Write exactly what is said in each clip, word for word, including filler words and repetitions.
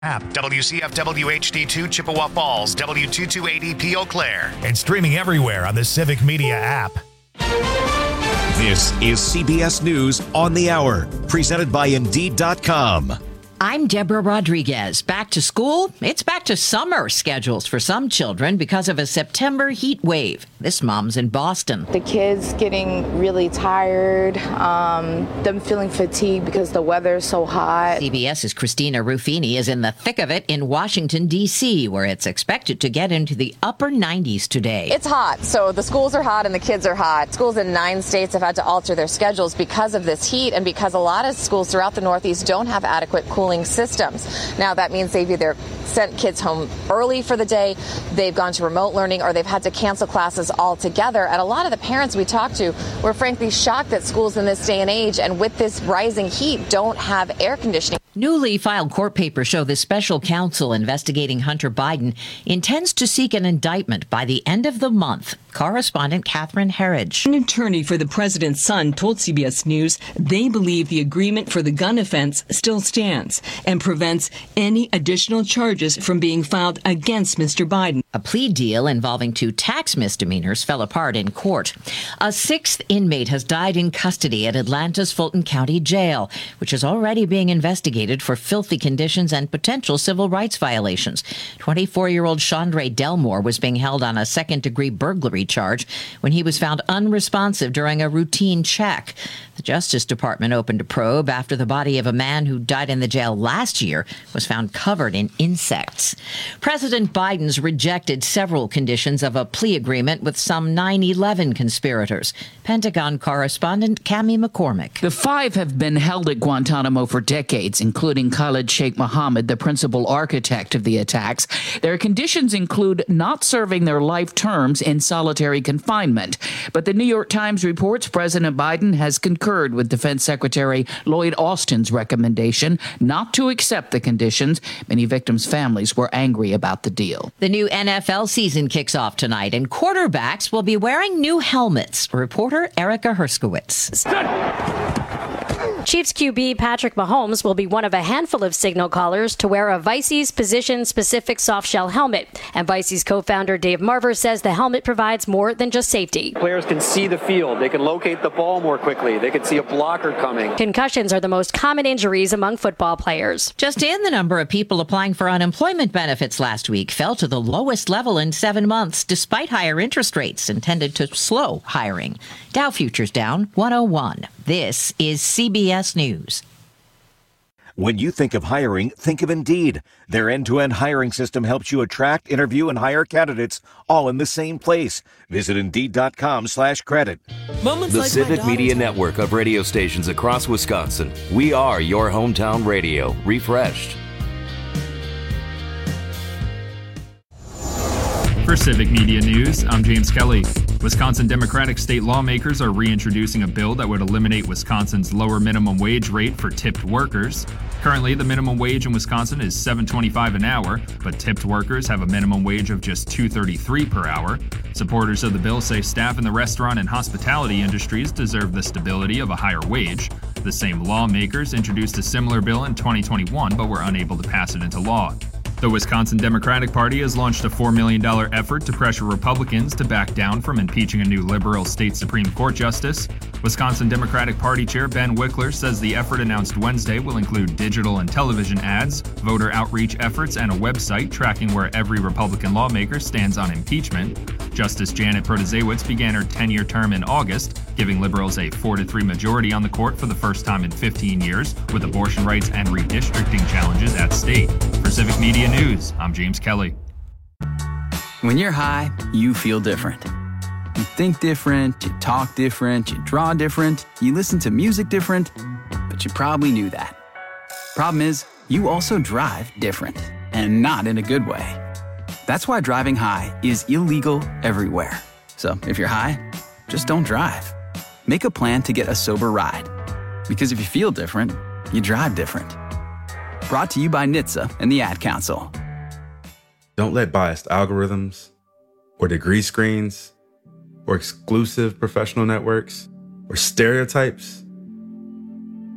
App W C F W H D two Chippewa Falls, W two two eight E P Eau Claire, and streaming everywhere on the Civic Media app. This is C B S News on the Hour, presented by Indeed dot com. I'm Deborah Rodriguez. Back to school? It's back to summer schedules for some children because of a September heat wave. This mom's in Boston. The kids getting really tired, um, them feeling fatigued because the weather is so hot. CBS's Christina Ruffini is in the thick of it in Washington, D C, where it's expected to get into the upper nineties today. It's hot, so the schools are hot and the kids are hot. Schools in nine states have had to alter their schedules because of this heat and because a lot of schools throughout the Northeast don't have adequate cooling systems. Now that means they've either sent kids home early for the day, they've gone to remote learning, or they've had to cancel classes altogether. And a lot of the parents we talked to were frankly shocked that schools in this day and age and with this rising heat don't have air conditioning. Newly filed court papers show the special counsel investigating Hunter Biden intends to seek an indictment by the end of the month. Correspondent Catherine Herridge. An attorney for the president's son told C B S News they believe the agreement for the gun offense still stands and prevents any additional charges from being filed against Mister Biden. A plea deal involving two tax misdemeanors fell apart in court. A sixth inmate has died in custody at Atlanta's Fulton County Jail, which is already being investigated for filthy conditions and potential civil rights violations. twenty-four-year-old Chandre Delmore was being held on a second-degree burglary charge when he was found unresponsive during a routine check. The Justice Department opened a probe after the body of a man who died in the jail last year was found covered in insects. President Biden's rejected several conditions of a plea agreement with some nine eleven conspirators. Pentagon correspondent Cami McCormick. The five have been held at Guantanamo for decades, including Khalid Sheikh Mohammed, the principal architect of the attacks. Their conditions include not serving their life terms in solitary confinement. But the New York Times reports President Biden has concurred with Defense Secretary Lloyd Austin's recommendation not to accept the conditions. Many victims' families were angry about the deal. The new N F L season kicks off tonight, and quarterbacks will be wearing new helmets. Reporter Erica Herskowitz. Chiefs Q B Patrick Mahomes will be one of a handful of signal callers to wear a Vices position-specific softshell helmet. And Vices co-founder Dave Marver says the helmet provides more than just safety. Players can see the field. They can locate the ball more quickly. They can see a blocker coming. Concussions are the most common injuries among football players. Just in, the number of people applying for unemployment benefits last week fell to the lowest level in seven months, despite higher interest rates intended to slow hiring. Dow futures down one oh one. This is C B S News. When you think of hiring, think of Indeed. Their end-to-end hiring system helps you attract, interview, and hire candidates all in the same place. Visit Indeed.com slash credit. Moments the like Civic Media Network of radio stations across Wisconsin. We are your hometown radio, refreshed. For Civic Media News, I'm James Kelly. Wisconsin Democratic state lawmakers are reintroducing a bill that would eliminate Wisconsin's lower minimum wage rate for tipped workers. Currently, the minimum wage in Wisconsin is seven dollars and twenty-five cents an hour, but tipped workers have a minimum wage of just two dollars and thirty-three cents per hour. Supporters of the bill say staff in the restaurant and hospitality industries deserve the stability of a higher wage. The same lawmakers introduced a similar bill in twenty twenty-one, but were unable to pass it into law. The Wisconsin Democratic Party has launched a four million dollars effort to pressure Republicans to back down from impeaching a new liberal state Supreme Court justice. Wisconsin Democratic Party Chair Ben Wickler says the effort announced Wednesday will include digital and television ads, voter outreach efforts, and a website tracking where every Republican lawmaker stands on impeachment. Justice Janet Protasiewicz began her ten-year term in August, giving liberals a four to three majority on the court for the first time in fifteen years, with abortion rights and redistricting challenges at stake. For Civic Media News, I'm James Kelly. When you're high, you feel different. You think different, you talk different, you draw different, you listen to music different, but you probably knew that. Problem is, you also drive different, and not in a good way. That's why driving high is illegal everywhere. So if you're high, just don't drive. Make a plan to get a sober ride. Because if you feel different, you drive different. Brought to you by N H T S A and the Ad Council. Don't let biased algorithms or degree screens or exclusive professional networks or stereotypes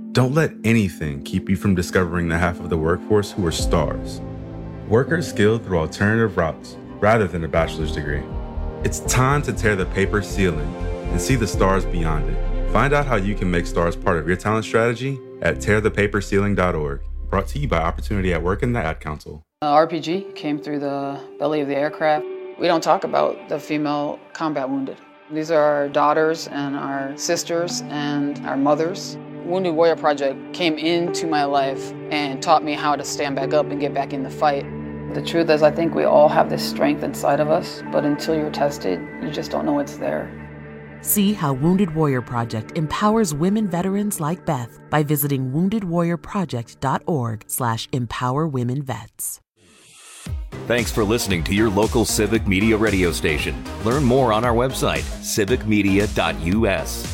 Don't let anything keep you from discovering the half of the workforce who are stars. Workers skilled through alternative routes rather than a bachelor's degree. It's time to tear the paper ceiling and see the stars beyond it. Find out how you can make stars part of your talent strategy at tear the paper ceiling dot org. Brought to you by Opportunity at Work and the Ad Council. Uh, R P G came through the belly of the aircraft. We don't talk about the female combat wounded. These are our daughters and our sisters and our mothers. Wounded Warrior Project came into my life and taught me how to stand back up and get back in the fight. The truth is, I think we all have this strength inside of us, but until you're tested, you just don't know it's there. See how Wounded Warrior Project empowers women veterans like Beth by visiting wounded warrior project dot org slash empower women vets. Thanks for listening to your local Civic Media radio station. Learn more on our website, civic media dot u s.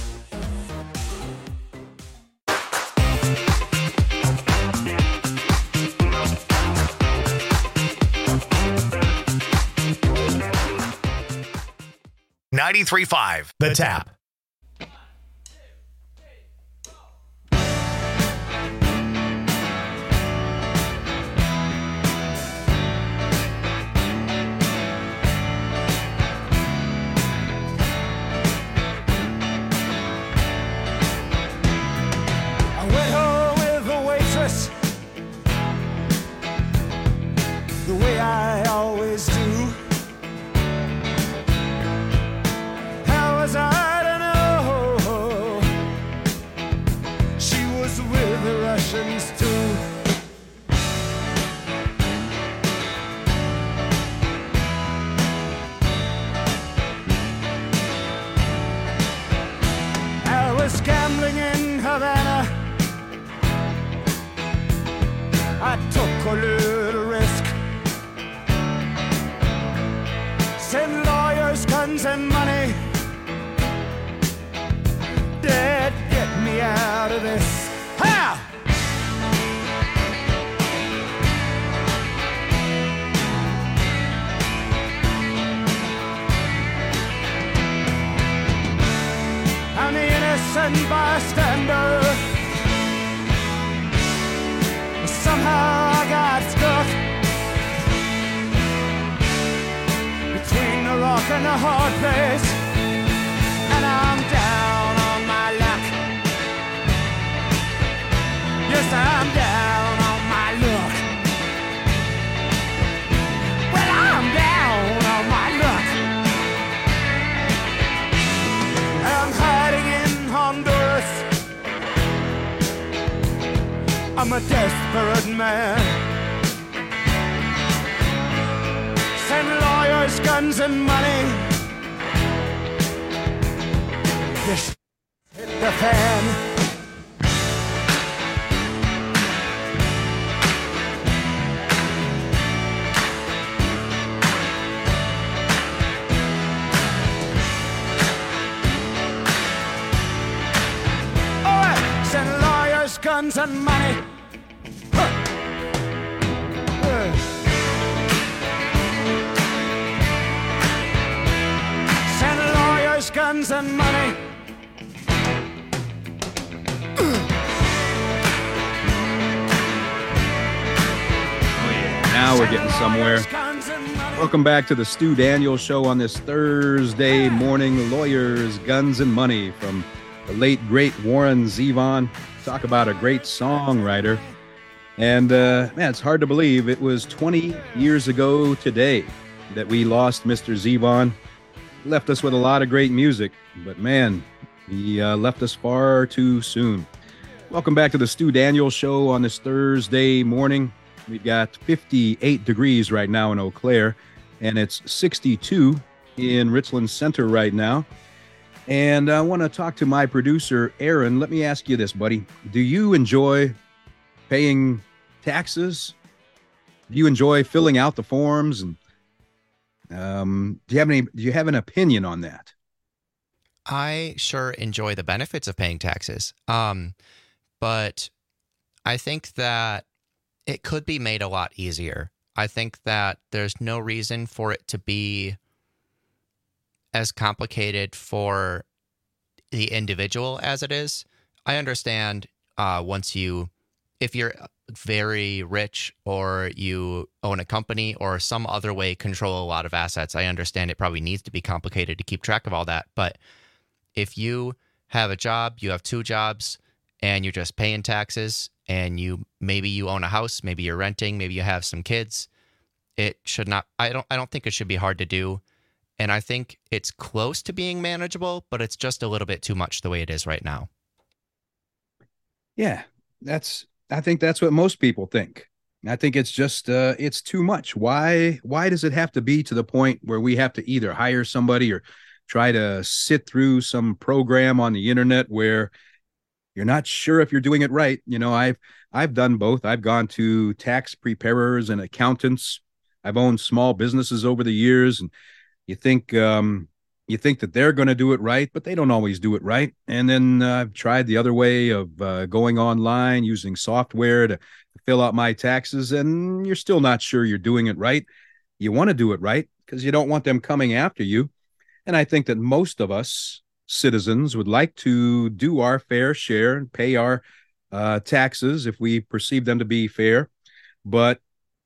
ninety-three point five The Tap. I went home with a waitress, the way I always do. I don't know. She was with the Russians too. I was gambling in Havana. I took a little risk. Sent lawyers, guns, and money. Dad, get me out of this. Ha! I'm the innocent bystander. Somehow I got stuck between the rock and the hard place, and I'm down on my luck. Yes, I'm down on my luck. Well, I'm down on my luck. I'm hiding in Honduras. I'm a desperate man. Send lawyers, guns, and money. This hit the fan. Guns and money. Huh. Uh. Send lawyers, guns and money. Oh yeah, now we're getting somewhere. Welcome back to the Stu Daniels Show on this Thursday morning. Lawyers, Guns and Money from the late, great Warren Zevon. Talk about a great songwriter. And uh, man, it's hard to believe it was twenty years ago today that we lost Mister Zevon. He left us with a lot of great music, but man, he uh, left us far too soon. Welcome back to the Stu Daniels Show on this Thursday morning. We've got fifty-eight degrees right now in Eau Claire, and it's sixty-two in Richland Center right now. And I want to talk to my producer, Aaron. Let me ask you this, buddy. Do you enjoy paying taxes? Do you enjoy filling out the forms? And um, do you have any? Do you have an opinion on that? I sure enjoy the benefits of paying taxes, um, but I think that it could be made a lot easier. I think that there's no reason for it to be as complicated for the individual as it is. I understand uh, once you, if you're very rich or you own a company or some other way control a lot of assets. I understand it probably needs to be complicated to keep track of all that. But if you have a job, you have two jobs, and you're just paying taxes, and you maybe you own a house, maybe you're renting, maybe you have some kids, it should not, I don't, I don't think it should be hard to do. And I think it's close to being manageable, but it's just a little bit too much the way it is right now. Yeah, that's, I think that's what most people think. I think it's just, uh, it's too much. Why, why does it have to be to the point where we have to either hire somebody or try to sit through some program on the internet where you're not sure if you're doing it right? You know, I've, I've done both. I've gone to tax preparers and accountants. I've owned small businesses over the years, and you think, um, you think that they're going to do it right, but they don't always do it right. And then uh, I've tried the other way of uh, going online, using software to fill out my taxes, and you're still not sure you're doing it right. You want to do it right because you don't want them coming after you. And I think that most of us citizens would like to do our fair share and pay our uh, taxes if we perceive them to be fair. But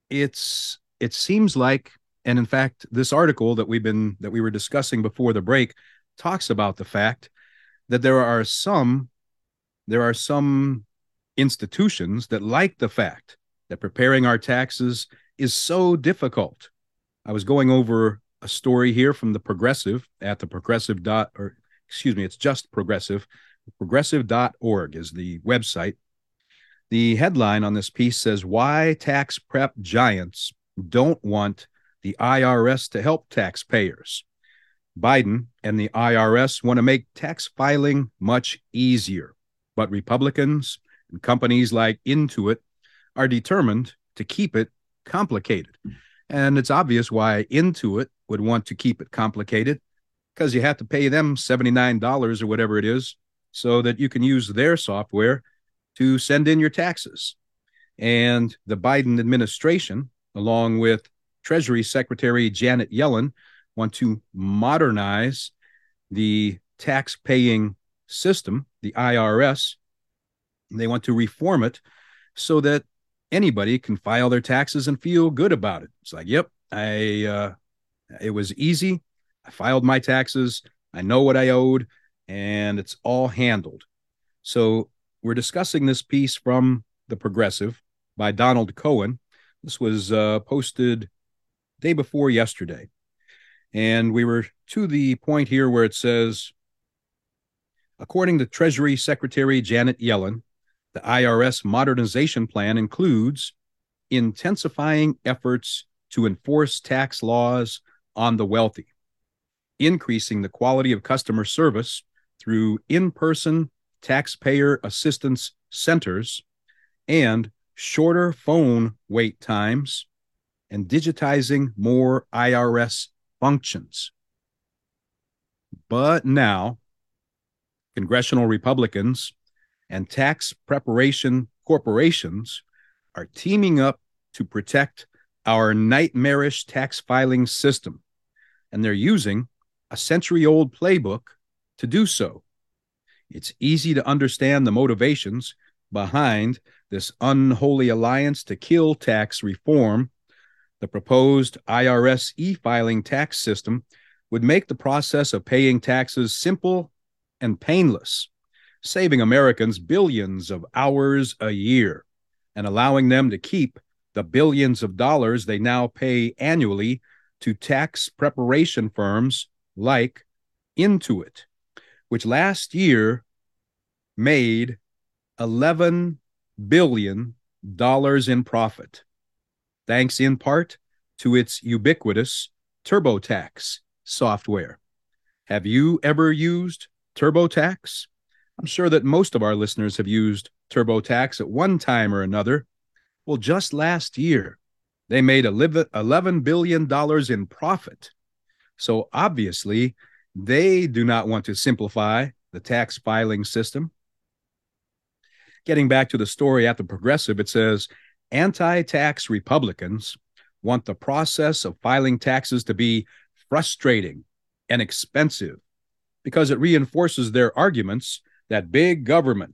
it's it seems like, and in fact, this article that we've been that we were discussing before the break talks about the fact that there are some there are some institutions that like the fact that preparing our taxes is so difficult. I was going over a story here from the Progressive at the Progressive dot or excuse me, it's just Progressive. Progressive dot org is the website. The headline on this piece says, "Why tax prep giants don't want the I R S to help taxpayers. Biden and the I R S want to make tax filing much easier, but Republicans and companies like Intuit are determined to keep it complicated." And it's obvious why Intuit would want to keep it complicated, because you have to pay them seventy-nine dollars or whatever it is so that you can use their software to send in your taxes. And the Biden administration, along with Treasury Secretary Janet Yellen, want to modernize the tax-paying system, the I R S. They want to reform it so that anybody can file their taxes and feel good about it. It's like, yep, I uh, it was easy. I filed my taxes. I know what I owed, and it's all handled. So we're discussing this piece from The Progressive by Donald Cohen. This was uh, posted day before yesterday. And we were to the point here where it says, according to Treasury Secretary Janet Yellen, the I R S modernization plan includes intensifying efforts to enforce tax laws on the wealthy, increasing the quality of customer service through in-person taxpayer assistance centers, and shorter phone wait times, and digitizing more I R S functions. But now, congressional Republicans and tax preparation corporations are teaming up to protect our nightmarish tax filing system, and they're using a century-old playbook to do so. It's easy to understand the motivations behind this unholy alliance to kill tax reform. The proposed I R S e-filing tax system would make the process of paying taxes simple and painless, saving Americans billions of hours a year and allowing them to keep the billions of dollars they now pay annually to tax preparation firms like Intuit, which last year made eleven billion dollars in profit, thanks in part to its ubiquitous TurboTax software. Have you ever used TurboTax? I'm sure that most of our listeners have used TurboTax at one time or another. Well, just last year, they made eleven billion dollars in profit. So obviously, they do not want to simplify the tax filing system. Getting back to the story at the Progressive, it says, anti-tax Republicans want the process of filing taxes to be frustrating and expensive because it reinforces their arguments that big government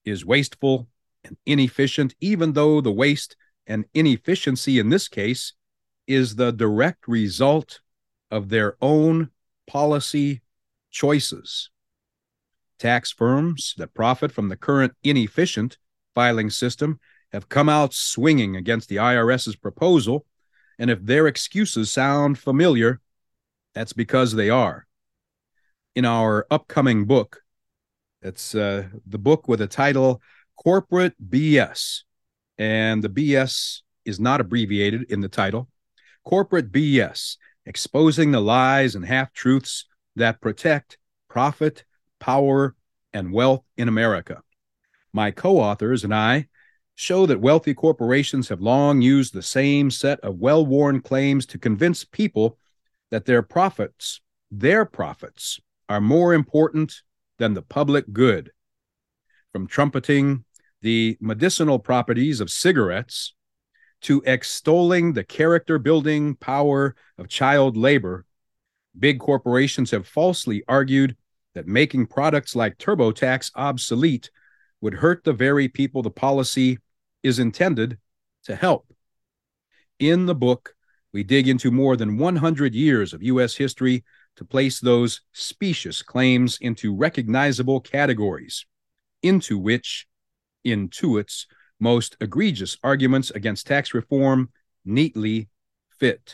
is wasteful and inefficient, even though the waste and inefficiency in this case is the direct result of their own policy choices. Tax firms that profit from the current inefficient filing system have come out swinging against the IRS's proposal, and if their excuses sound familiar, that's because they are. In our upcoming book, it's uh, the book with the title Corporate B S, and the B S is not abbreviated in the title. Corporate B S, Exposing the Lies and Half-Truths that Protect Profit, Power, and Wealth in America. My co-authors and I show that wealthy corporations have long used the same set of well-worn claims to convince people that their profits, their profits, are more important than the public good. From trumpeting the medicinal properties of cigarettes to extolling the character-building power of child labor, big corporations have falsely argued that making products like TurboTax obsolete would hurt the very people the policy is intended to help. In the book, we dig into more than one hundred years of U S history to place those specious claims into recognizable categories, into which Intuit's most egregious arguments against tax reform neatly fit.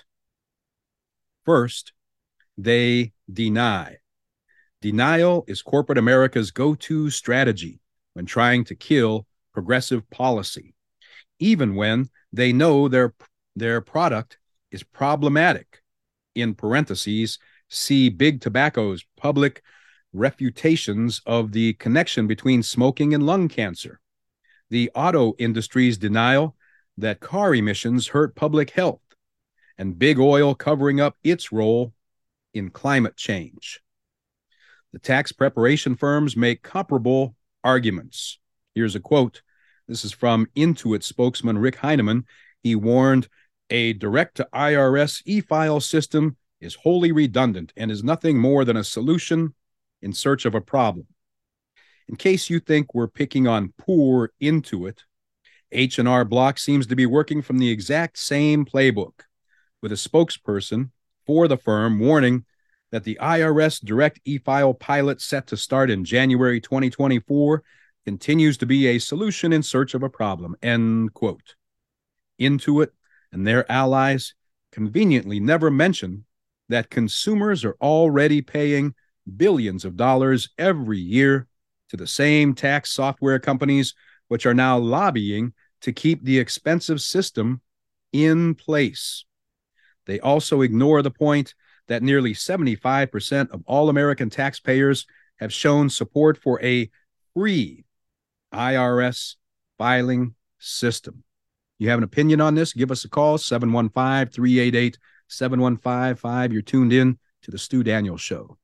First, they deny. Denial is corporate America's go-to strategy when trying to kill progressive policy, even when they know their, their product is problematic. In parentheses, see Big Tobacco's public refutations of the connection between smoking and lung cancer, the auto industry's denial that car emissions hurt public health, and big oil covering up its role in climate change. The tax preparation firms make comparable arguments. Here's a quote. This is from Intuit spokesman Rick Heineman. He warned, a direct-to-I R S e-file system is wholly redundant and is nothing more than a solution in search of a problem. In case you think we're picking on poor Intuit, H and R Block seems to be working from the exact same playbook, with a spokesperson for the firm warning that the I R S direct e-file pilot set to start in January twenty twenty-four continues to be a solution in search of a problem, end quote. Intuit and their allies conveniently never mention that consumers are already paying billions of dollars every year to the same tax software companies, which are now lobbying to keep the expensive system in place. They also ignore the point that nearly seventy-five percent of all American taxpayers have shown support for a free I R S filing system. You have an opinion on this? Give us a call, seven one five, three eight eight, seven one five five. You're tuned in to the Stu Daniels Show.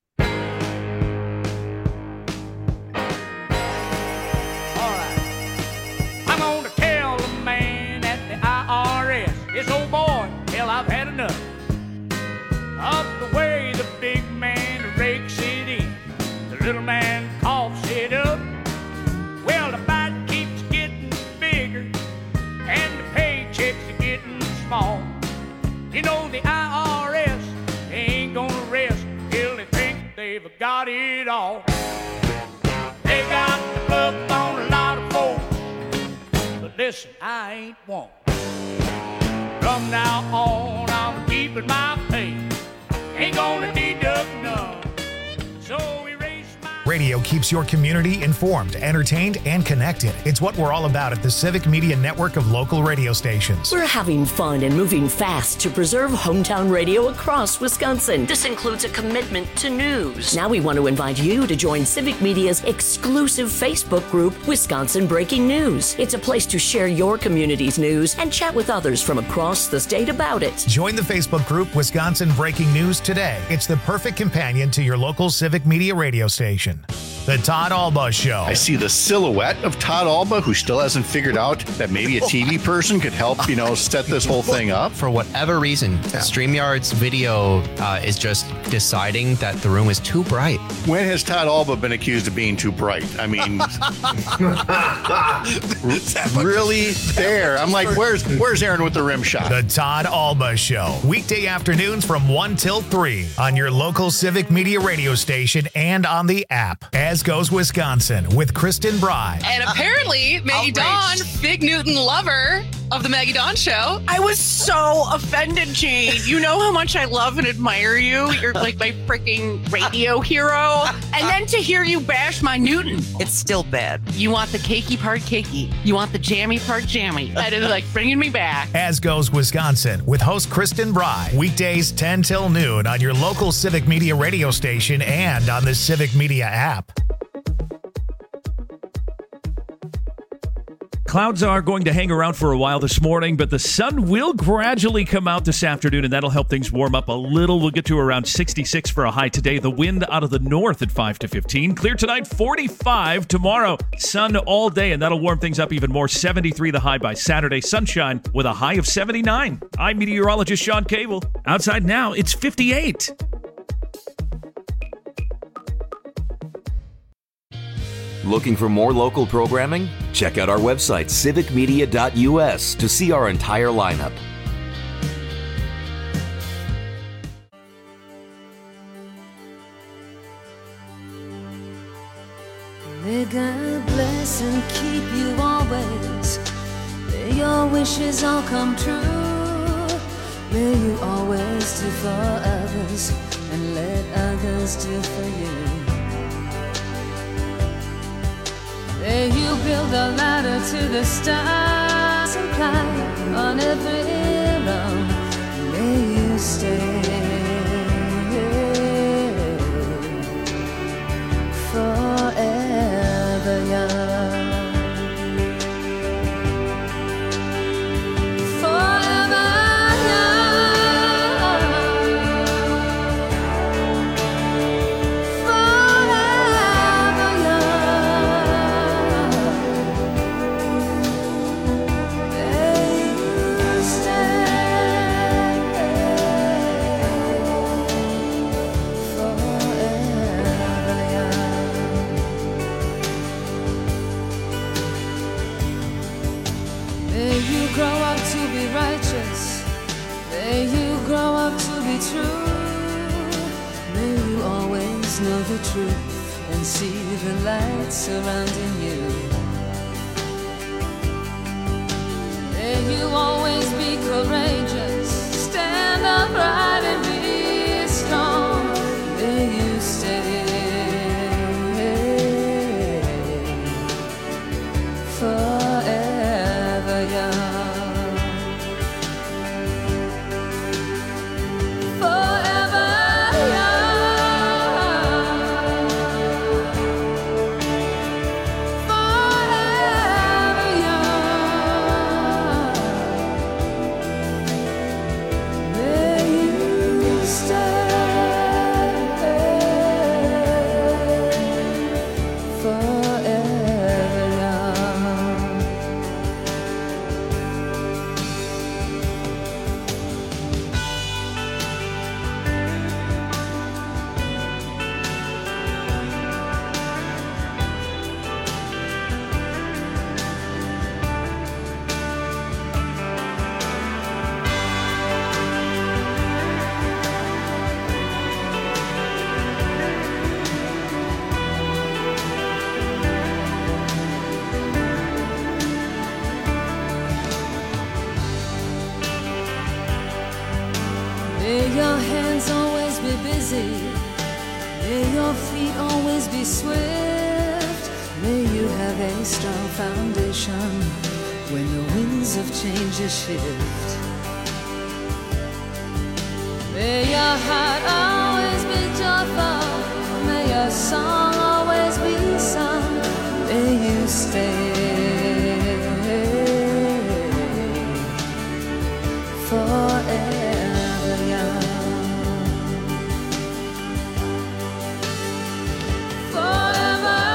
Of the way the big man rakes it in, the little man coughs it up. Well, the bite keeps getting bigger, and the paychecks are getting small. You know the I R S ain't gonna rest till they think they've got it all. They got the bluff on a lot of folks, but listen, I ain't one. From now on, I'm keeping my pay. Ain't gonna deduct none. So erase my... Radio keeps your community informed, entertained, and connected. It's what we're all about at the Civic Media Network of local radio stations. We're having fun and moving fast to preserve hometown radio across Wisconsin. This includes a commitment to news. Now we want to invite you to join Civic Media's exclusive Facebook group, Wisconsin Breaking News. It's a place to share your community's news and chat with others from across the state about it. Join the Facebook group, Wisconsin Breaking News, today. It's the perfect companion to your local Civic Media radio station. The Todd Alba Show. I see the silhouette of Todd Alba, who still hasn't figured out that maybe a T V person could help, you know, set this whole thing up. For whatever reason, yeah. StreamYard's video uh, is just deciding that the room is too bright. When has Todd Alba been accused of being too bright? I mean, really there. I'm like, where's where's Aaron with the rim shot? The Todd Alba Show. Weekday afternoons from one till three on your local Civic Media radio station and on the app. As Goes Wisconsin with Kristen Bry. And apparently, Maggie Dawn, Big Newton lover of the Maggie Dawn Show. I was so offended, Jane. You know how much I love and admire you. You're like my freaking radio hero. And then to hear you bash my Newton. It's still bad. You want the cakey part cakey. You want the jammy part jammy. That is like bringing me back. As Goes Wisconsin with host Kristen Bry. Weekdays ten till noon on your local Civic Media radio station and on the Civic Media app. Clouds are going to hang around for a while this morning, but the sun will gradually come out this afternoon, and that'll help things warm up a little. We'll get to around sixty-six for a high today. The wind out of the north at five to fifteen. Clear tonight, forty-five tomorrow. Sun all day, and that'll warm things up even more. seventy-three the high by Saturday. Sunshine with a high of seventy-nine. I'm meteorologist Sean Cable. Outside now, it's fifty-eight. Looking for more local programming? Check out our website, civic media dot u s, to see our entire lineup. May God bless and keep you always. May your wishes all come true. May you always do for others and let others do for you. May you build a ladder to the stars and climb on every rung. May you stay forever young. Righteous, may you grow up to be true. May you always know the truth and see the light surrounding you. May you always be courageous, stand upright and be strong. May you stay forever young. May your hands always be busy. May your feet always be swift. May you have a strong foundation when the winds of change shift. May your heart always be joyful. May your song always be sung. May you stay forever. Forever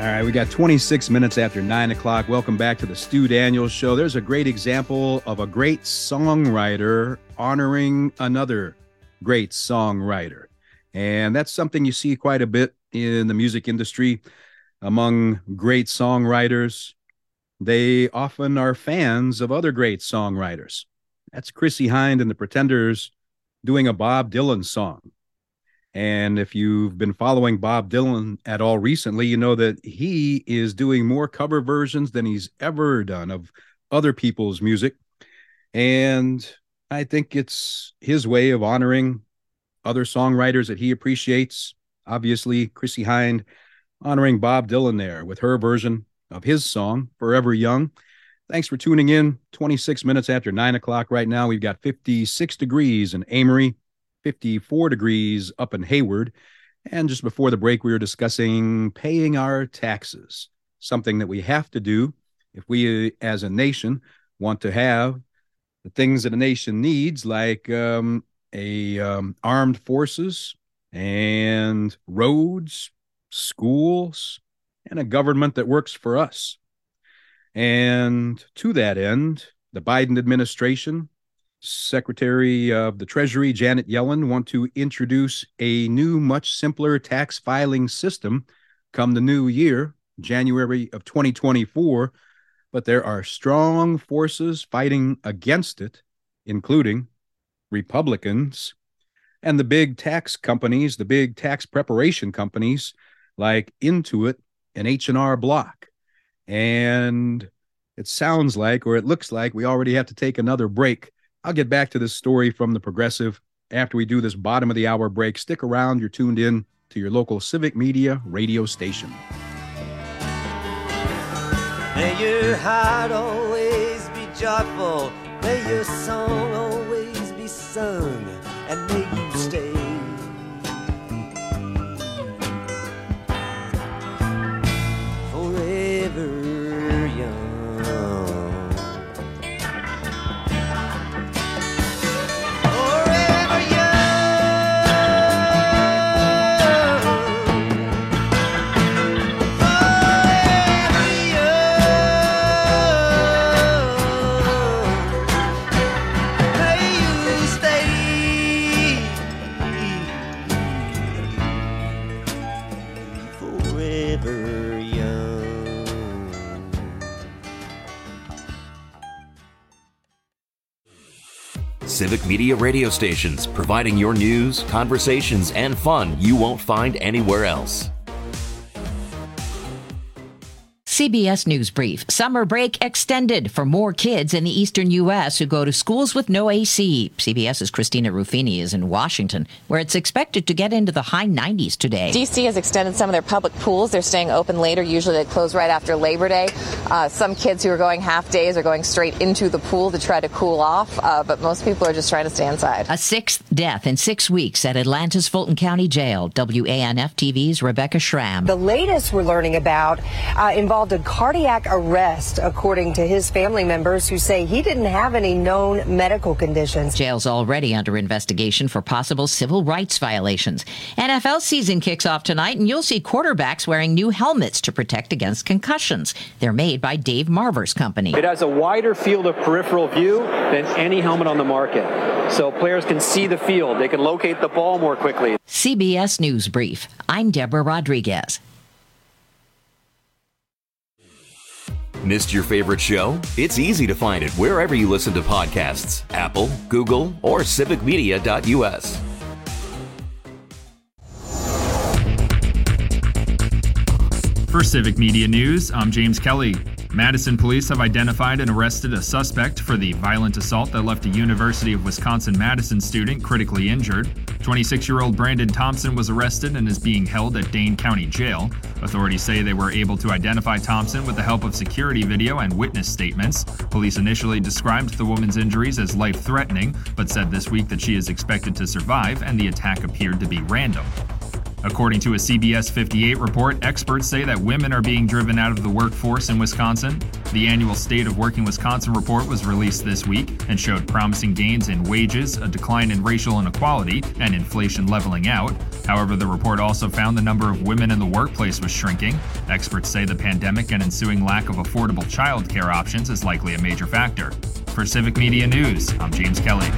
right, we got twenty-six minutes after nine o'clock. Welcome back to the Stu Daniels Show. There's a great example of a great songwriter honoring another great songwriter. And that's something you see quite a bit in the music industry among great songwriters. They often are fans of other great songwriters. That's Chrissie Hynde and the Pretenders doing a Bob Dylan song. And if you've been following Bob Dylan at all recently, you know that he is doing more cover versions than he's ever done of other people's music. And I think it's his way of honoring other songwriters that he appreciates. Obviously, Chrissie Hynde honoring Bob Dylan there with her version of his song, Forever Young. Thanks for tuning in. twenty-six minutes after nine o'clock right now. We've got fifty-six degrees in Amory, fifty-four degrees up in Hayward. And just before the break, we were discussing paying our taxes, something that we have to do if we as a nation want to have the things that a nation needs, like um, a um, armed forces and roads, schools, and a government that works for us. And to that end, the Biden administration, Secretary of the Treasury, Janet Yellen, want to introduce a new, much simpler tax filing system come the new year, January of twenty twenty-four. But there are strong forces fighting against it, including Republicans and the big tax companies, the big tax preparation companies like Intuit and H and R Block. And it sounds like, or it looks like, we already have to take another break. I'll get back to this story from The Progressive after we do this bottom of the hour break. Stick around. You're tuned in to your local civic media radio station. May your heart always be joyful. May your song always be sung. And may you stay forever young. Civic Media radio stations, providing your news, conversations, and fun you won't find anywhere else. C B S News Brief. Summer break extended for more kids in the eastern U S who go to schools with no A C. CBS's Christina Ruffini is in Washington, where it's expected to get into the high nineties today. D C has extended some of their public pools. They're staying open later. Usually they close right after Labor Day. Uh, some kids who are going half days are going straight into the pool to try to cool off, uh, but most people are just trying to stay inside. A sixth death in six weeks at Atlanta's Fulton County Jail. W A N F T V's Rebecca Schramm. The latest we're learning about uh, involved a cardiac arrest, according to his family members, who say he didn't have any known medical conditions. Jail's already under investigation for possible civil rights violations. N F L season kicks off tonight, and you'll see quarterbacks wearing new helmets to protect against concussions. They're made by Dave Marver's company. It has a wider field of peripheral view than any helmet on the market, so players can see the field. They can locate the ball more quickly. C B S News Brief. I'm Deborah Rodriguez. Missed your favorite show? It's easy to find it wherever you listen to podcasts. Apple, Google, or civic media dot U S. For Civic Media News, I'm James Kelly. Madison police have identified and arrested a suspect for the violent assault that left a University of Wisconsin-Madison student critically injured. twenty-six-year-old Brandon Thompson was arrested and is being held at Dane County Jail. Authorities say they were able to identify Thompson with the help of security video and witness statements. Police initially described the woman's injuries as life-threatening, but said this week that she is expected to survive and the attack appeared to be random. According to a C B S fifty-eight report, experts say that women are being driven out of the workforce in Wisconsin. The annual State of Working Wisconsin report was released this week and showed promising gains in wages, a decline in racial inequality, and inflation leveling out. However, the report also found the number of women in the workplace was shrinking. Experts say the pandemic and ensuing lack of affordable childcare options is likely a major factor. For Civic Media News, I'm James Kelly.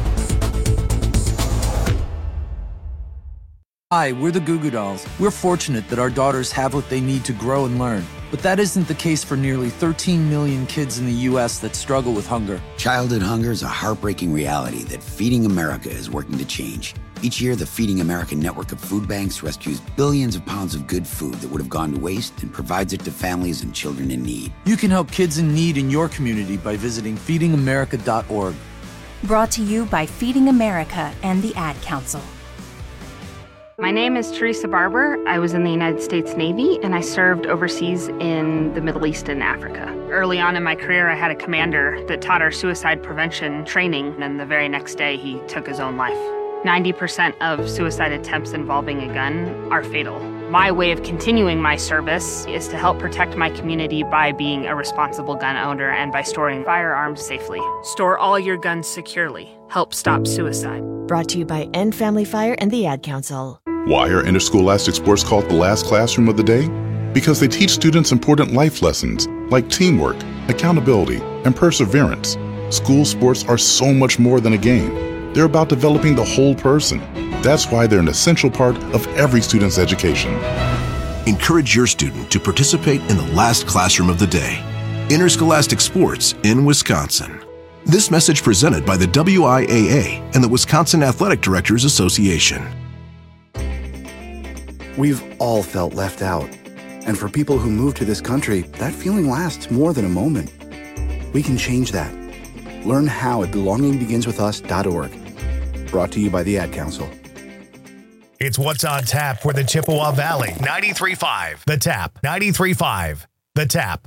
Hi, we're the Goo Goo Dolls. We're fortunate that our daughters have what they need to grow and learn. But that isn't the case for nearly thirteen million kids in the U S that struggle with hunger. Childhood hunger is a heartbreaking reality that Feeding America is working to change. Each year, the Feeding America network of food banks rescues billions of pounds of good food that would have gone to waste and provides it to families and children in need. You can help kids in need in your community by visiting feeding america dot org. Brought to you by Feeding America and the Ad Council. My name is Teresa Barber. I was in the United States Navy, and I served overseas in the Middle East and Africa. Early on in my career, I had a commander that taught our suicide prevention training, and the very next day, he took his own life. ninety percent of suicide attempts involving a gun are fatal. My way of continuing my service is to help protect my community by being a responsible gun owner and by storing firearms safely. Store all your guns securely. Help stop suicide. Brought to you by End Family Fire and the Ad Council. Why are interscholastic sports called the last classroom of the day? Because they teach students important life lessons like teamwork, accountability, and perseverance. School sports are so much more than a game. They're about developing the whole person. That's why they're an essential part of every student's education. Encourage your student to participate in the last classroom of the day. Interscholastic sports in Wisconsin. This message presented by the W I A A and the Wisconsin Athletic Directors Association. We've all felt left out. And for people who move to this country, that feeling lasts more than a moment. We can change that. Learn how at belonging begins with us dot org. Brought to you by the Ad Council. It's What's on Tap for the Chippewa Valley. ninety-three point five The Tap. ninety-three point five The Tap.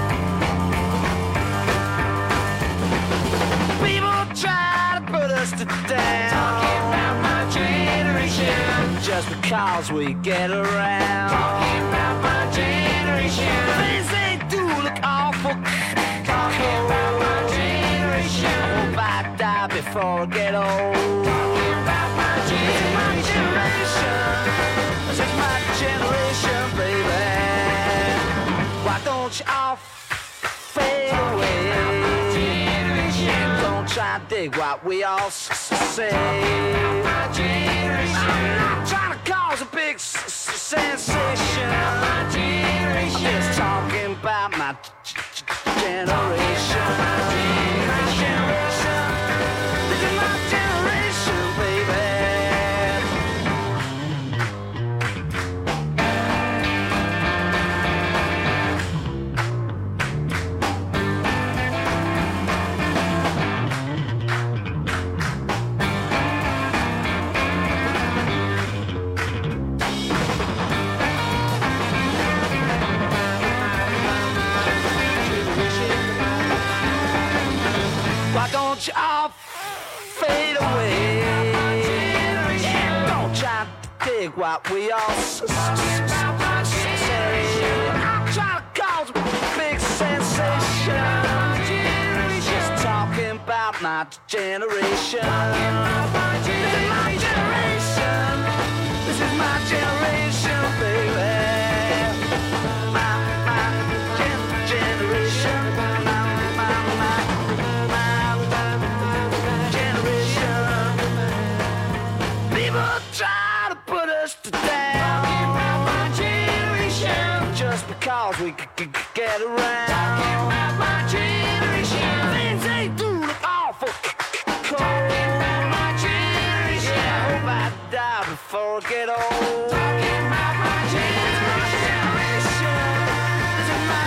People try to put us to down. Talking about my generation. Just because we get around. Talking about my generation. Things they do look awful. Talking about my generation. I hope I die before I get old. Talking about my generation. This is my generation, baby. Why don't you all fade away? Don't try to dig what we all say. I'm not trying to cause a big s- sensation. I'm just talking about my g- g- generation. My generation. This is my generation, baby. Why don't you all fade away? Yeah, don't try to dig what we all s- s- say. I'm trying to cause a big sensation. Just talking about my generation. This is my generation. This is my generation, baby. My, my gen- generation. My, my, my. People try to put us to down. Talking about my generation. Just because we c- c- get around. Talking about my generation. Things they do look awful cold. Talking about my generation. Yeah, I hope I die before I get old. Talking about my generation. This is my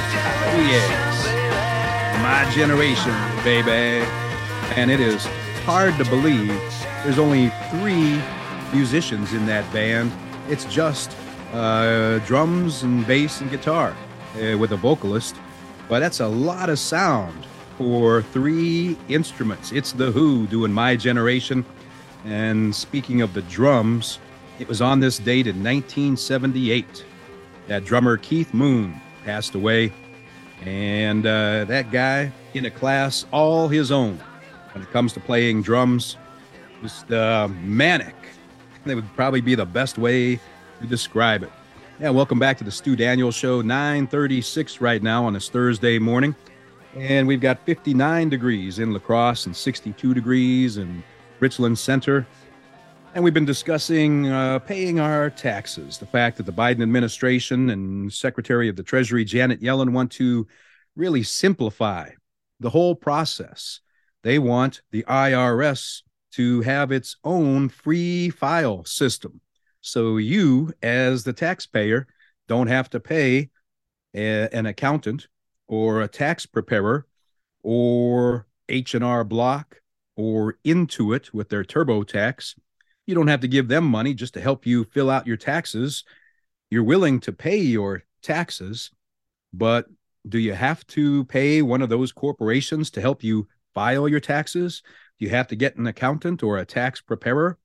generation. Oh, yes. My generation, baby. And it is hard to believe there's only three musicians in that band. It's just uh, drums and bass and guitar uh, with a vocalist. But that's a lot of sound for three instruments. It's The Who doing My Generation. And speaking of the drums, It was on this date in nineteen seventy-eight that drummer Keith Moon passed away, and uh, that guy in a class all his own when it comes to playing drums, just uh, manic. That would probably be the best way to describe it. Yeah, welcome back to the Stu Daniels Show, nine thirty-six right now on this Thursday morning, and we've got fifty-nine degrees in La Crosse and sixty-two degrees in Richland Center. And we've been discussing uh, paying our taxes, the fact that the Biden administration and Secretary of the Treasury Janet Yellen want to really simplify the whole process. They want the I R S to have its own free file system. So you, as the taxpayer, don't have to pay a, an accountant or a tax preparer or H and R Block or Intuit with their TurboTax. You don't have to give them money just to help you fill out your taxes. You're willing to pay your taxes, but do you have to pay one of those corporations to help you file your taxes? Do you have to get an accountant or a tax preparer?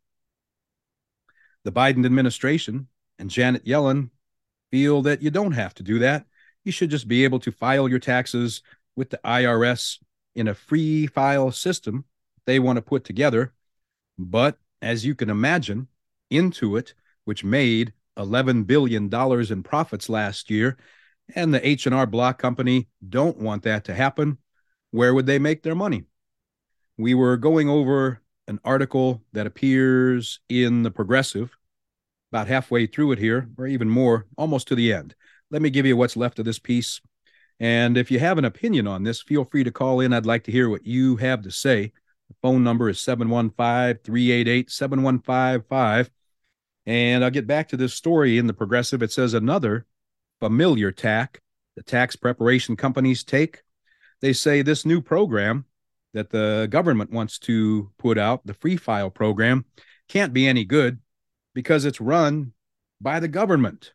The Biden administration and Janet Yellen feel that you don't have to do that. You should just be able to file your taxes with the I R S in a free file system they want to put together. But as you can imagine, Intuit, which made eleven billion dollars in profits last year, and the H and R Block company don't want that to happen, where would they make their money? We were going over an article that appears in The Progressive, about halfway through it here, or even more, almost to the end. Let me give you what's left of this piece. And if you have an opinion on this, feel free to call in. I'd like to hear what you have to say. The phone number is seven one five, three eight eight, seven one five five. And I'll get back to this story in The Progressive. It says another familiar tack the tax preparation companies take. They say this new program that the government wants to put out, the Free File program, can't be any good because it's run by the government.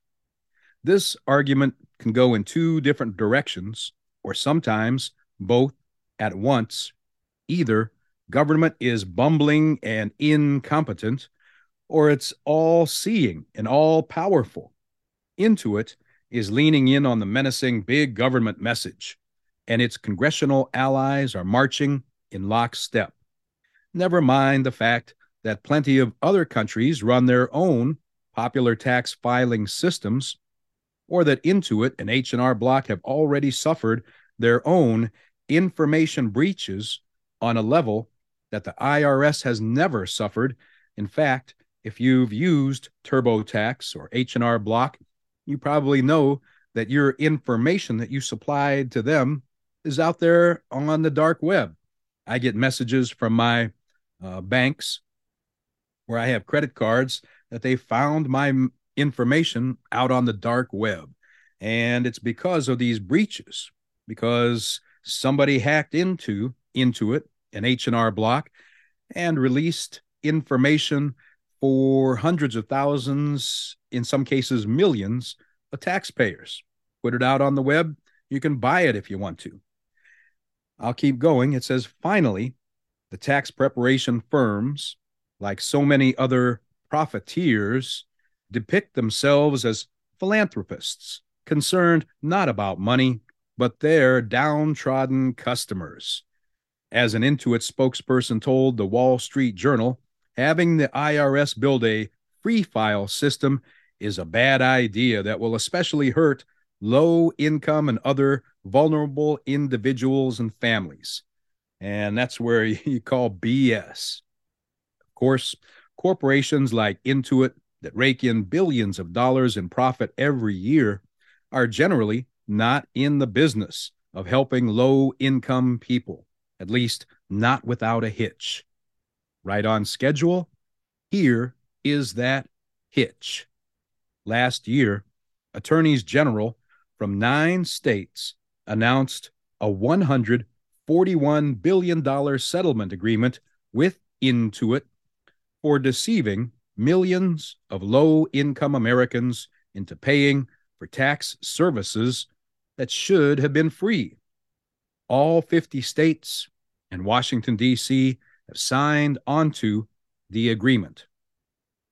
This argument can go in two different directions, or sometimes both at once. Either government is bumbling and incompetent, or it's all-seeing and all-powerful. Intuit is leaning in on the menacing big government message, and its congressional allies are marching in lockstep. Never mind the fact that plenty of other countries run their own popular tax filing systems, or that Intuit and H and R Block have already suffered their own information breaches on a level that the I R S has never suffered. In fact, if you've used TurboTax or H and R Block, you probably know that your information that you supplied to them is out there on the dark web. I get messages from my uh, banks where I have credit cards that they found my information out on the dark web. And it's because of these breaches, because somebody hacked into Intuit and H and R Block and released information for hundreds of thousands, in some cases millions, of taxpayers. Put it out on the web. You can buy it if you want to. I'll keep going. It says, finally, the tax preparation firms, like so many other profiteers, depict themselves as philanthropists, concerned not about money, but their downtrodden customers. As an Intuit spokesperson told the Wall Street Journal, having the I R S build a free file system is a bad idea that will especially hurt low-income and other vulnerable individuals and families. And that's where you call B S. Of course, corporations like Intuit that rake in billions of dollars in profit every year are generally not in the business of helping low-income people, at least not without a hitch. Right on schedule? Here is that hitch. Last year, attorneys general from nine states announced a one hundred forty-one billion dollars settlement agreement with Intuit for deceiving millions of low-income Americans into paying for tax services that should have been free. All fifty states and Washington, D C have signed onto the agreement.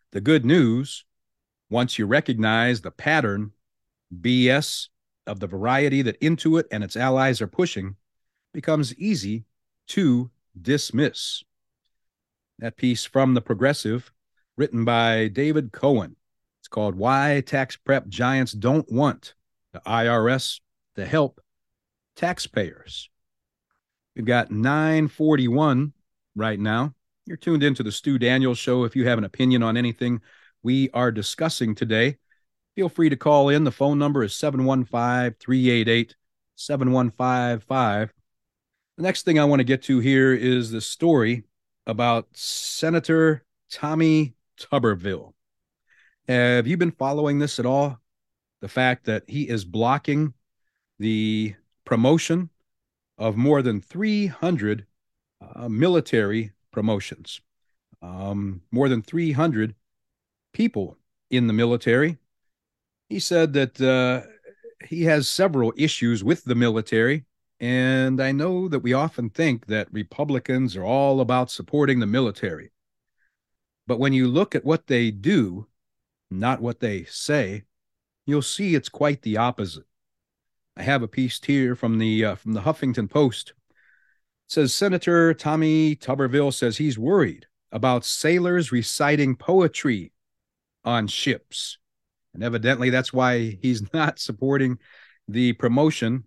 The good news, once you recognize the pattern, B S, of the variety that Intuit and its allies are pushing, becomes easy to dismiss. That piece from The Progressive, written by David Cohen. It's called Why Tax Prep Giants Don't Want the I R S to Help Taxpayers. We've got nine forty-one right now. You're tuned into the Stu Daniels Show. If you have an opinion on anything we are discussing today, feel free to call in. The phone number is seven one five, three eight eight, seven one five five. The next thing I want to get to here is the story about Senator Tommy Tuberville. Have you been following this at all? The fact that he is blocking the promotion of more than three hundred uh, military promotions, um, more than three hundred people in the military. He said that uh, he has several issues with the military, and I know that we often think that Republicans are all about supporting the military. But when you look at what they do, not what they say, you'll see it's quite the opposite. I have a piece here from the uh, from the Huffington Post. It says Senator Tommy Tuberville says he's worried about sailors reciting poetry on ships. And evidently that's why he's not supporting the promotion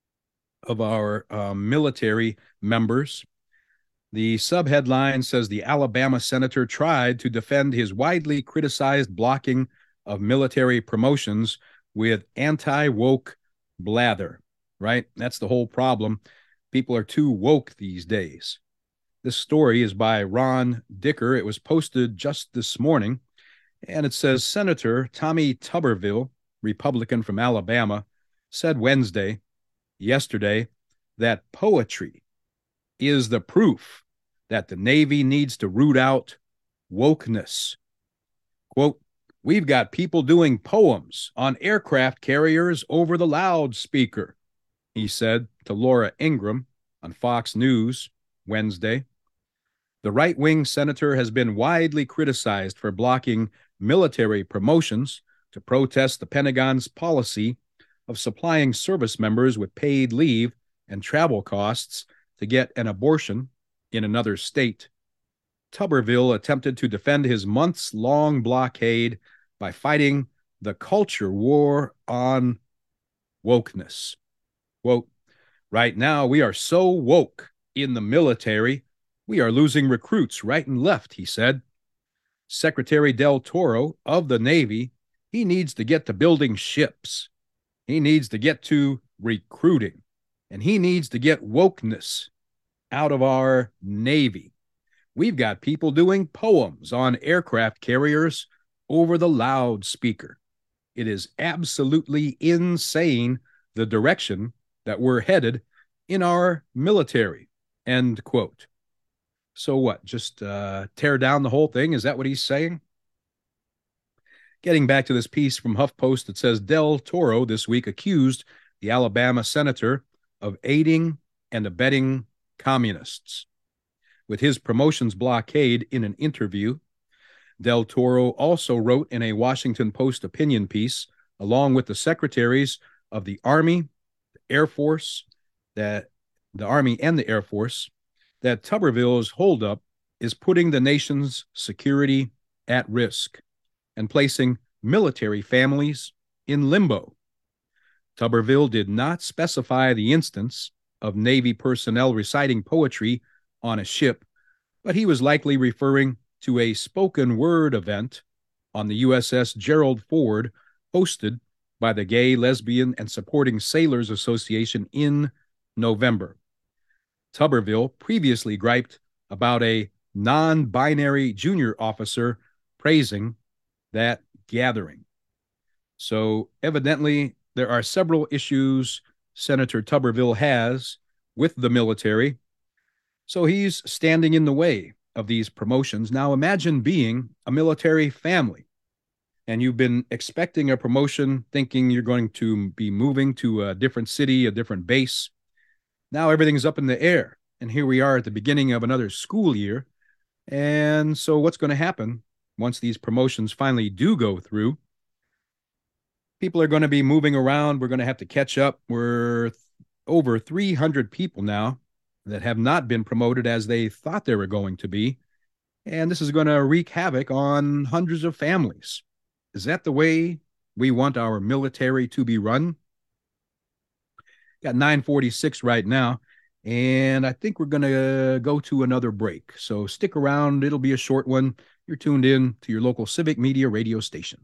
of our uh, military members. The subheadline says the Alabama senator tried to defend his widely criticized blocking of military promotions with anti-woke blather, right? That's the whole problem. People are too woke these days. This story is by Ron Dicker. It was posted just this morning, and it says Senator Tommy Tuberville, Republican from Alabama, said Wednesday, yesterday, that poetry is the proof that the Navy needs to root out wokeness. Quote, we've got people doing poems on aircraft carriers over the loudspeaker, he said to Laura Ingraham on Fox News Wednesday. The right-wing senator has been widely criticized for blocking military promotions to protest the Pentagon's policy of supplying service members with paid leave and travel costs to get an abortion in another state. Tuberville attempted to defend his months-long blockade by fighting the culture war on wokeness. Quote, right now we are so woke in the military, we are losing recruits right and left, he said. Secretary Del Toro of the Navy, he needs to get to building ships. He needs to get to recruiting. And he needs to get wokeness out of our Navy. We've got people doing poems on aircraft carriers over the loudspeaker. It is absolutely insane the direction that we're headed in our military. End quote. So what, just uh, tear down the whole thing? Is that what he's saying? Getting back to this piece from HuffPost that says Del Toro this week accused the Alabama senator of aiding and abetting communists. With his promotions blockade in an interview, Del Toro also wrote in a Washington Post opinion piece, along with the secretaries of the Army, the Air Force, that the Army and the Air Force, that Tuberville's holdup is putting the nation's security at risk and placing military families in limbo. Tuberville did not specify the instance of Navy personnel reciting poetry on a ship, but he was likely referring to a spoken word event on the U S S Gerald Ford hosted by the Gay, Lesbian, and Supporting Sailors Association in November. Tuberville previously griped about a non-binary junior officer praising that gathering. So evidently, there are several issues Senator Tuberville has with the military. So he's standing in the way of these promotions. Now imagine being a military family and you've been expecting a promotion, thinking you're going to be moving to a different city, a different base. Now everything's up in the air. And here we are at the beginning of another school year. And so what's going to happen once these promotions finally do go through, people are going to be moving around. We're going to have to catch up. We're th- over three hundred people now that have not been promoted as they thought they were going to be. And this is going to wreak havoc on hundreds of families. Is that the way we want our military to be run? Got nine forty-six right now, and I think we're going to go to another break. So stick around. It'll be a short one. You're tuned in to your local Civic Media radio station.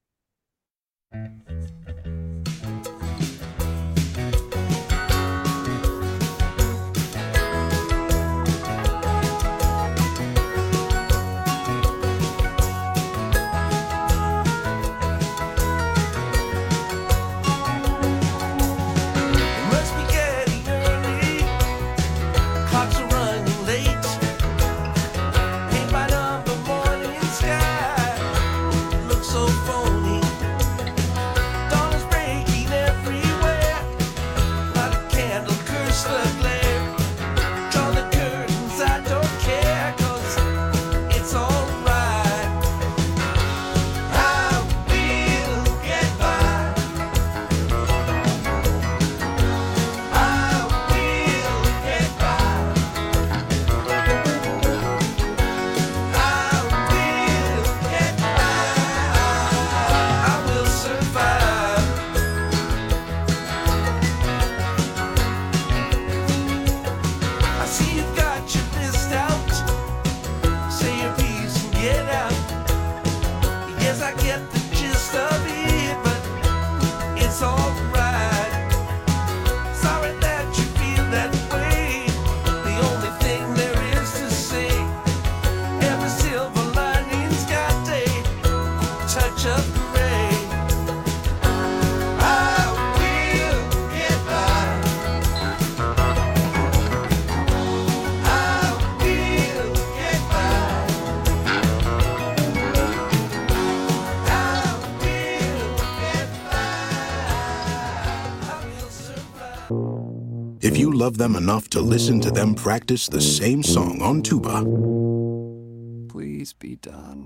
If you love them enough to listen to them practice the same song on tuba, please be done.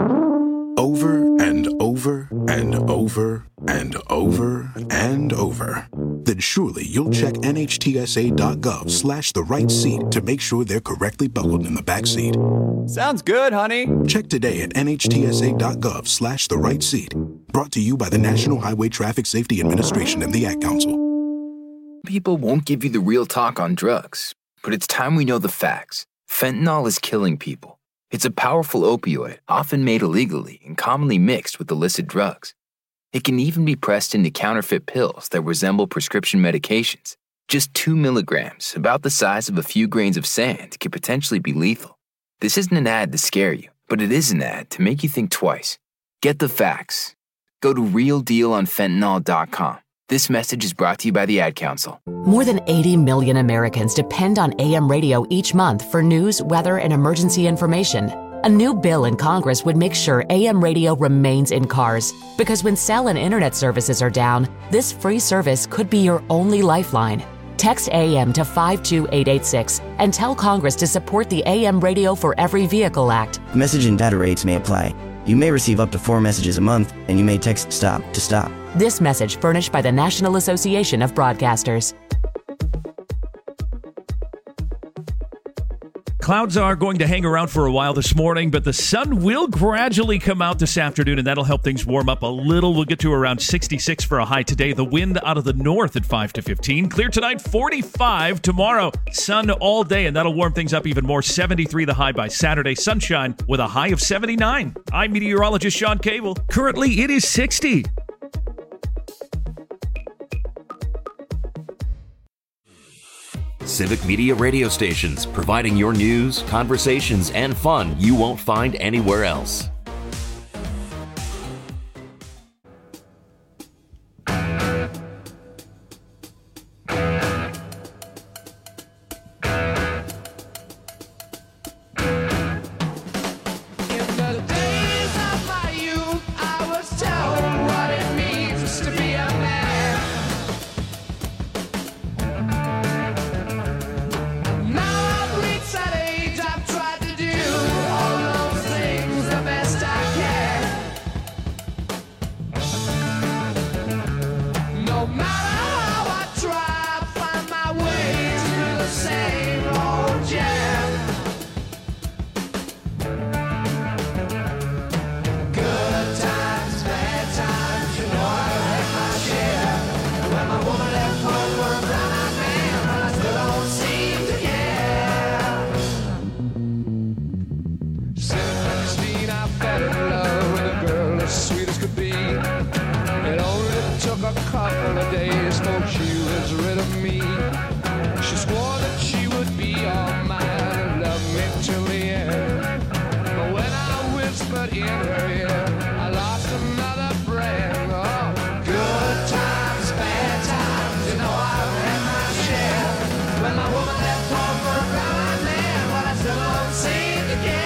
Over and over and over and over and over, then surely you'll check nhtsa.gov slash the right seat to make sure they're correctly buckled in the back seat. Sounds good, honey. Check today at nhtsa.gov slash the right seat. Brought to you by the National Highway Traffic Safety Administration and the Ad Council. People won't give you the real talk on drugs, but it's time we know the facts. Fentanyl is killing people. It's a powerful opioid, often made illegally and commonly mixed with illicit drugs. It can even be pressed into counterfeit pills that resemble prescription medications. Just two milligrams, about the size of a few grains of sand, can potentially be lethal. This isn't an ad to scare you, but it is an ad to make you think twice. Get the facts. Go to real deal on fentanyl dot com. This message is brought to you by the Ad Council. More than eighty million Americans depend on A M radio each month for news, weather, and emergency information. A new bill in Congress would make sure A M radio remains in cars, because when cell and internet services are down, this free service could be your only lifeline. Text A M to five two eight eight six and tell Congress to support the A M Radio for Every Vehicle Act. Message and data rates may apply. You may receive up to four messages a month, and you may text STOP to stop. This message furnished by the National Association of Broadcasters. Clouds are going to hang around for a while this morning, but the sun will gradually come out this afternoon, and that'll help things warm up a little. We'll get to around sixty-six for a high today. The wind out of the north at five to fifteen. Clear tonight, forty-five tomorrow. Sun all day, and that'll warm things up even more. seventy-three the high by Saturday. Sunshine with a high of seventy-nine. I'm meteorologist Sean Cable. Currently, it is sixty. Civic Media radio stations, providing your news, conversations, and fun you won't find anywhere else. Now I've reached that age, I've tried to do all those things the best as sweet as could be. It only took a couple of days before she was rid of me. She swore that she would be all mine and love me till the end. But when I whispered in her ear, I lost another friend. Oh, good times, bad times, you know I've had my share. When my woman left home for a brown man, but I still don't seem to care.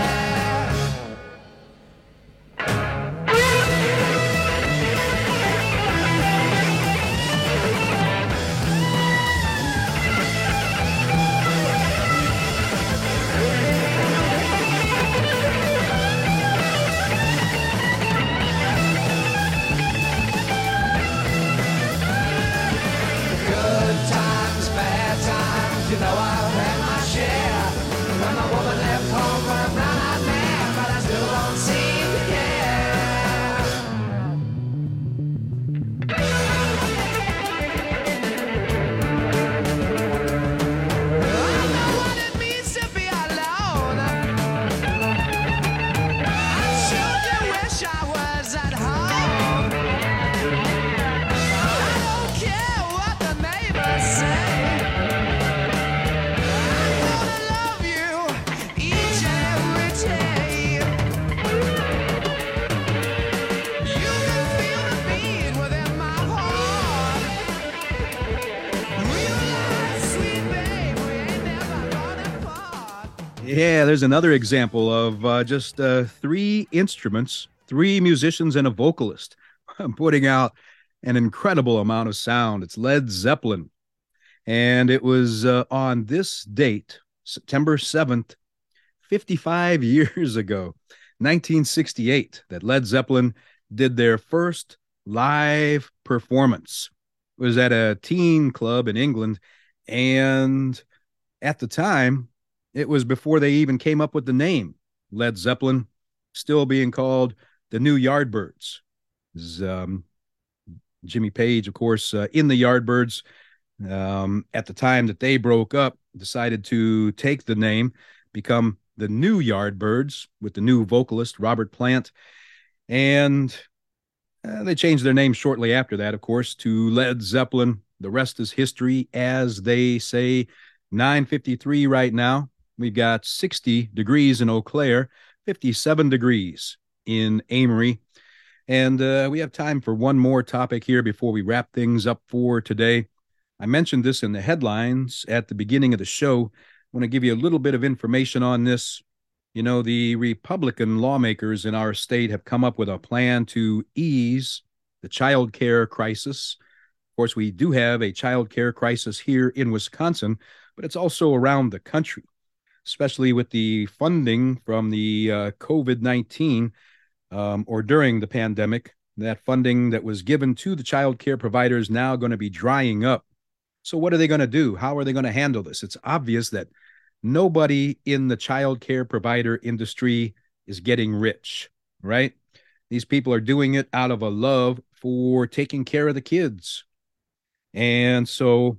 You know I've had my share. When my woman left home for a brown-eyed man, but I still don't seem to care. I know what it means to be alone. I sure do wish I was at home. I don't care what the neighbors say. Yeah, there's another example of uh, just uh, three instruments, three musicians and a vocalist putting out an incredible amount of sound. It's Led Zeppelin. And it was uh, on this date, September seventh, fifty-five years ago, nineteen sixty-eight, that Led Zeppelin did their first live performance. It was at a teen club in England. And at the time, it was before they even came up with the name Led Zeppelin, still being called the New Yardbirds. This is, um, Jimmy Page, of course, uh, in the Yardbirds, um, at the time that they broke up, decided to take the name, become the New Yardbirds with the new vocalist, Robert Plant. And uh, they changed their name shortly after that, of course, to Led Zeppelin. The rest is history, as they say. nine fifty-three right now. We've got sixty degrees in Eau Claire, fifty-seven degrees in Amory. And uh, we have time for one more topic here before we wrap things up for today. I mentioned this in the headlines at the beginning of the show. I want to give you a little bit of information on this. You know, the Republican lawmakers in our state have come up with a plan to ease the child care crisis. Of course, we do have a child care crisis here in Wisconsin, but it's also around the country, especially with the funding from the uh, COVID nineteen um, or during the pandemic. That funding that was given to the child care providers now going to be drying up. So what are they going to do? How are they going to handle this? It's obvious that nobody in the child care provider industry is getting rich, right? These people are doing it out of a love for taking care of the kids. And so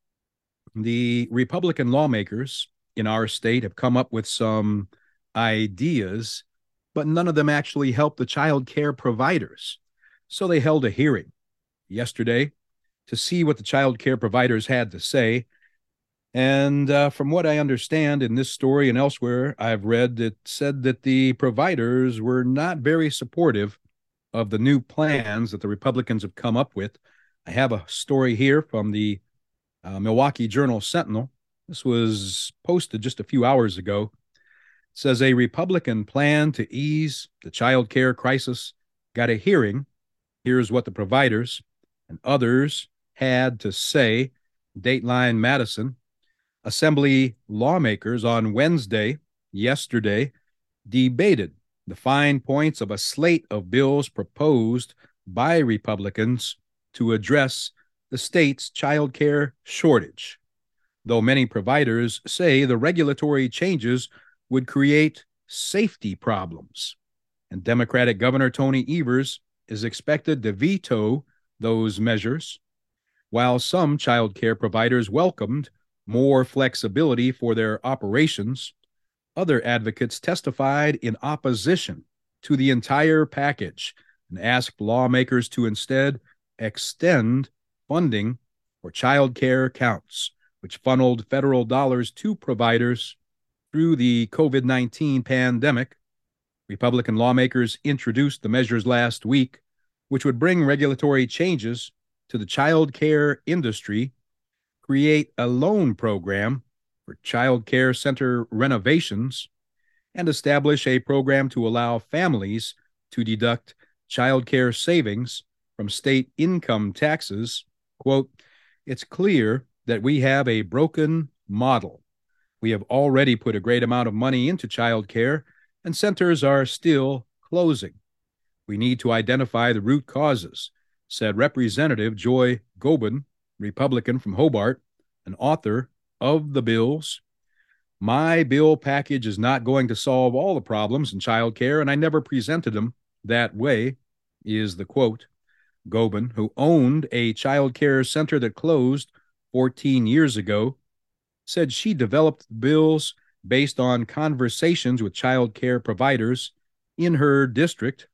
the Republican lawmakers in our state have come up with some ideas, but none of them actually help the child care providers. So they held a hearing yesterday to see what the child care providers had to say. And uh, from what I understand in this story and elsewhere I've read, it said that the providers were not very supportive of the new plans that the Republicans have come up with. I have a story here from the uh, Milwaukee Journal-Sentinel. This was posted just a few hours ago. It says a Republican plan to ease the child care crisis got a hearing. Here's what the providers and others had to say. Dateline Madison. Assembly lawmakers on Wednesday, yesterday, debated the fine points of a slate of bills proposed by Republicans to address the state's child care shortage. Though many providers say the regulatory changes would create safety problems. And Democratic Governor Tony Evers is expected to veto those measures, while some child care providers welcomed more flexibility for their operations. Other advocates testified in opposition to the entire package and asked lawmakers to instead extend funding for child care accounts, which funneled federal dollars to providers through the COVID nineteen pandemic. Republican lawmakers introduced the measures last week, which would bring regulatory changes to the child care industry, create a loan program for child care center renovations, and establish a program to allow families to deduct child care savings from state income taxes. Quote, "It's clear that we have a broken model. We have already put a great amount of money into child care, and centers are still closing. We need to identify the root causes," said Representative Joy Gobin, Republican from Hobart, an author of the bills. "My bill package is not going to solve all the problems in child care, and I never presented them that way," is the quote. Gobin, who owned a child care center that closed fourteen years ago, said she developed the bills based on conversations with child care providers in her district.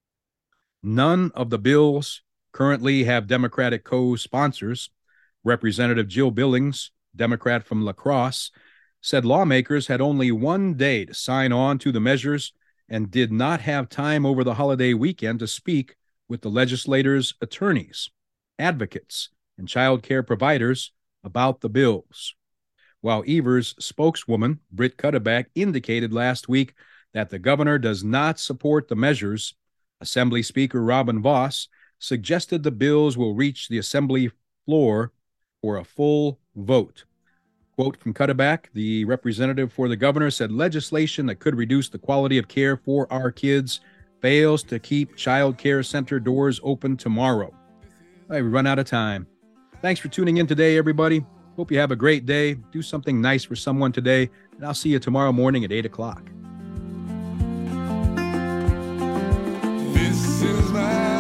None of the bills currently have Democratic co-sponsors. Representative Jill Billings, Democrat from La Crosse, said lawmakers had only one day to sign on to the measures and did not have time over the holiday weekend to speak with the legislators' attorneys, advocates, and child care providers about the bills. While Evers' spokeswoman, Britt Cuddeback, indicated last week that the governor does not support the measures, Assembly Speaker Robin Vos suggested the bills will reach the Assembly floor for a full vote. Quote from Cuddeback, the representative for the governor said legislation that could reduce the quality of care for our kids fails to keep child care center doors open tomorrow. All right, we run out of time. Thanks for tuning in today, everybody. Hope you have a great day. Do something nice for someone today, and I'll see you tomorrow morning at eight o'clock. This is my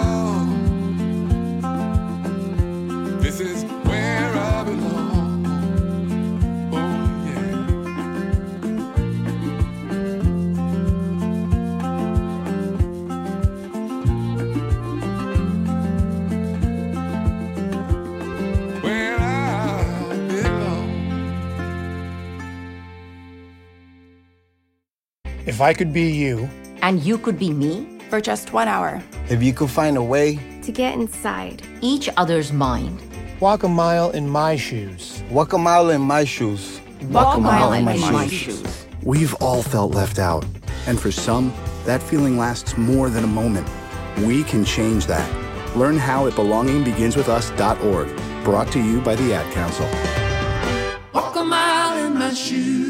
home. This is where I belong. Oh, yeah. Where I belong. If I could be you. And you could be me? For just one hour. If you could find a way to get inside each other's mind. Walk a mile in my shoes. Walk a mile in my shoes. Walk, Walk a mile, mile in my, my shoes. shoes. We've all felt left out. And for some, that feeling lasts more than a moment. We can change that. Learn how at belonging begins with us dot org. Brought to you by the Ad Council. Walk a mile in my shoes.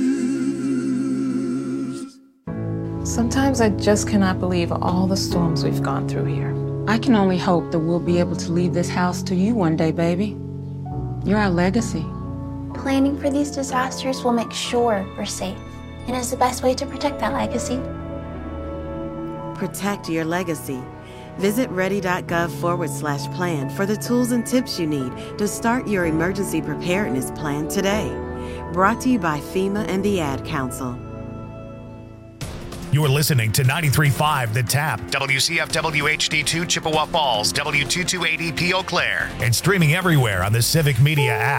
Sometimes I just cannot believe all the storms we've gone through here. I can only hope that we'll be able to leave this house to you one day, baby. You're our legacy. Planning for these disasters will make sure we're safe, and is the best way to protect that legacy. Protect your legacy. Visit ready.gov forward slash plan for the tools and tips you need to start your emergency preparedness plan today. Brought to you by FEMA and the Ad Council. You're listening to ninety-three point five The Tap, W C F W H D two Chippewa Falls, W two two eight E P Eau Claire, and streaming everywhere on the Civic Media app.